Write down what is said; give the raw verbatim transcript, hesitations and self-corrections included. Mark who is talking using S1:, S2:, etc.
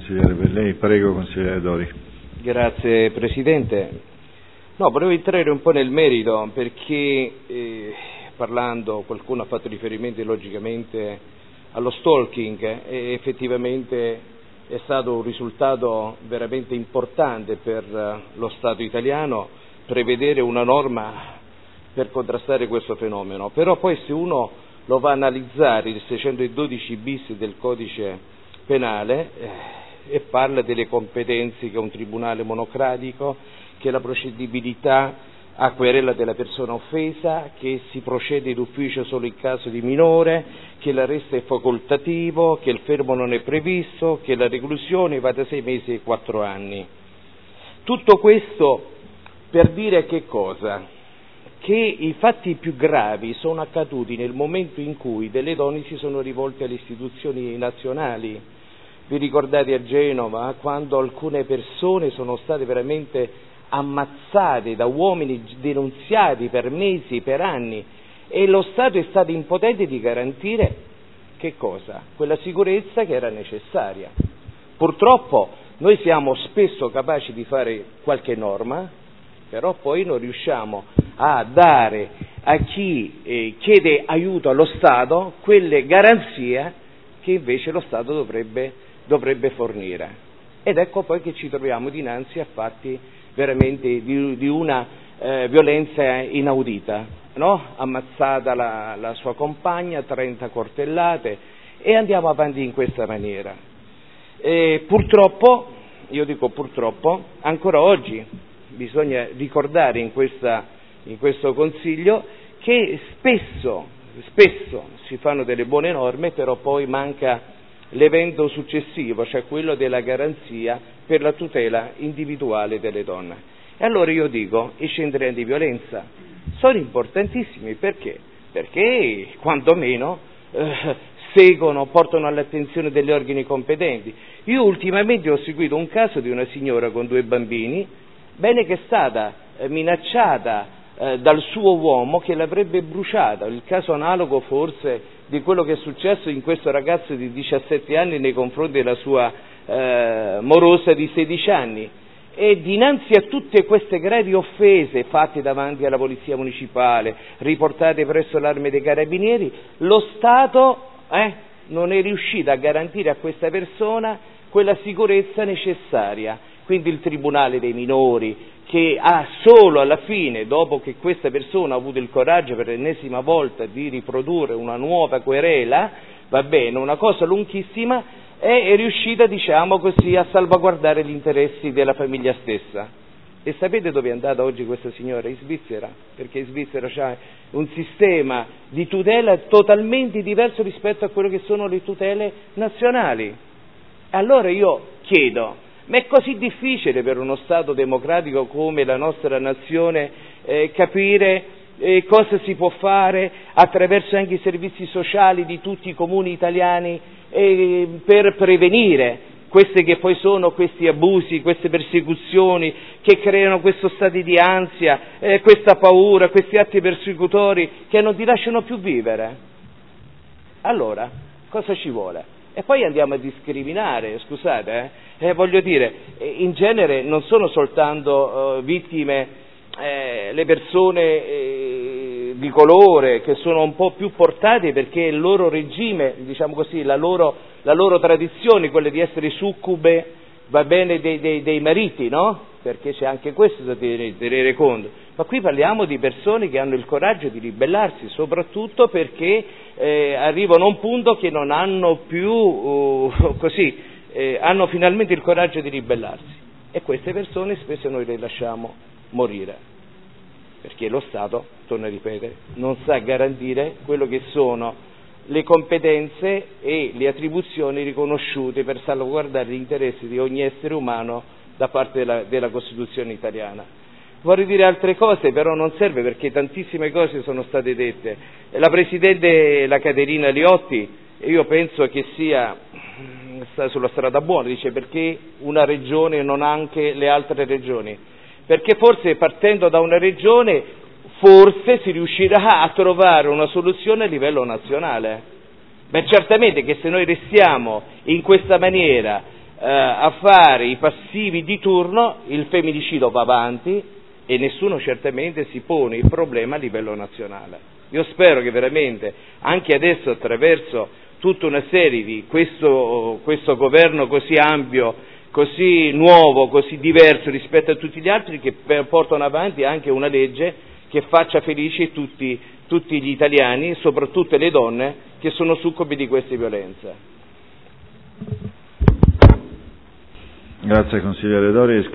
S1: consigliere per lei. Prego, consigliere Dori.
S2: Grazie Presidente. No, volevo entrare un po' nel merito perché eh, parlando qualcuno ha fatto riferimento logicamente allo stalking eh, e effettivamente è stato un risultato veramente importante per uh, lo Stato italiano prevedere una norma per contrastare questo fenomeno, però poi se uno lo va a analizzare il seicentododici bis del codice penale eh, e parla delle competenze che è un tribunale monocratico, che la procedibilità a querela della persona offesa, che si procede d'ufficio solo in caso di minore, che l'arresto è facoltativo, che il fermo non è previsto, che la reclusione va da sei mesi a quattro anni. Tutto questo per dire che cosa? Che i fatti più gravi sono accaduti nel momento in cui delle donne si sono rivolte alle istituzioni nazionali. Vi ricordate a Genova quando alcune persone sono state veramente ammazzate da uomini denunziati per mesi, per anni, e lo Stato è stato impotente di garantire che cosa? Quella sicurezza che era necessaria. Purtroppo noi siamo spesso capaci di fare qualche norma, però poi non riusciamo a dare a chi eh, chiede aiuto allo Stato quelle garanzie che invece lo Stato dovrebbe, dovrebbe fornire. Ed ecco poi che ci troviamo dinanzi a fatti veramente di, di una eh, violenza inaudita, no? Ammazzata la, la sua compagna, trenta coltellate, e andiamo avanti in questa maniera. E purtroppo, io dico purtroppo, ancora oggi bisogna ricordare in, questa, in questo Consiglio che spesso, spesso si fanno delle buone norme, però poi manca l'evento successivo, cioè quello della garanzia per la tutela individuale delle donne. E allora io dico, i centri antiviolenza sono importantissimi, perché? Perché quantomeno eh, seguono, portano all'attenzione degli organi competenti. Io ultimamente ho seguito un caso di una signora con due bambini, bene che è stata eh, minacciata eh, dal suo uomo che l'avrebbe bruciata, il caso analogo forse di quello che è successo in questo ragazzo di diciassette anni nei confronti della sua eh, morosa di sedici anni. E dinanzi a tutte queste gravi offese fatte davanti alla polizia municipale, riportate presso l'Arma dei Carabinieri, lo Stato eh, non è riuscito a garantire a questa persona quella sicurezza necessaria. Quindi il Tribunale dei minori, che ha solo alla fine, dopo che questa persona ha avuto il coraggio per l'ennesima volta di riprodurre una nuova querela, va bene, una cosa lunghissima, è riuscita, diciamo così, a salvaguardare gli interessi della famiglia stessa. E sapete dove è andata oggi questa signora? In Svizzera, perché in Svizzera c'è un sistema di tutela totalmente diverso rispetto a quello che sono le tutele nazionali. Allora io chiedo, ma è così difficile per uno Stato democratico come la nostra nazione eh, capire eh, cosa si può fare attraverso anche i servizi sociali di tutti i comuni italiani eh, per prevenire questi che poi sono questi abusi, queste persecuzioni che creano questo stato di ansia, eh, questa paura, questi atti persecutori che non ti lasciano più vivere? Allora, cosa ci vuole? E poi andiamo a discriminare, scusate, eh? Eh, voglio dire, in genere non sono soltanto uh, vittime eh, le persone eh, di colore, che sono un po' più portate perché il loro regime, diciamo così, la loro, la loro tradizione, quella di essere succube, va bene, dei, dei, dei mariti, no? Perché c'è anche questo da tenere, tenere conto. Ma qui parliamo di persone che hanno il coraggio di ribellarsi, soprattutto perché eh, arrivano a un punto che non hanno più, uh, così, eh, hanno finalmente il coraggio di ribellarsi. E queste persone spesso noi le lasciamo morire, perché lo Stato, torno a ripetere, non sa garantire quello che sono le competenze e le attribuzioni riconosciute per salvaguardare gli interessi di ogni essere umano da parte della, della Costituzione italiana. Vorrei dire altre cose, però non serve perché tantissime cose sono state dette. La Presidente, la Caterina Liotti, io penso che sia sta sulla strada buona, dice perché una regione non ha anche le altre regioni. Perché forse partendo da una regione forse si riuscirà a trovare una soluzione a livello nazionale. Beh, certamente che se noi restiamo in questa maniera eh, a fare i passivi di turno, il femminicidio va avanti e nessuno certamente si pone il problema a livello nazionale. Io spero che veramente, anche adesso attraverso tutta una serie di questo, questo governo così ampio, così nuovo, così diverso rispetto a tutti gli altri, che portano avanti anche una legge che faccia felici tutti, tutti gli italiani, soprattutto le donne che sono succubi di queste violenze.
S1: Grazie consigliere Doris.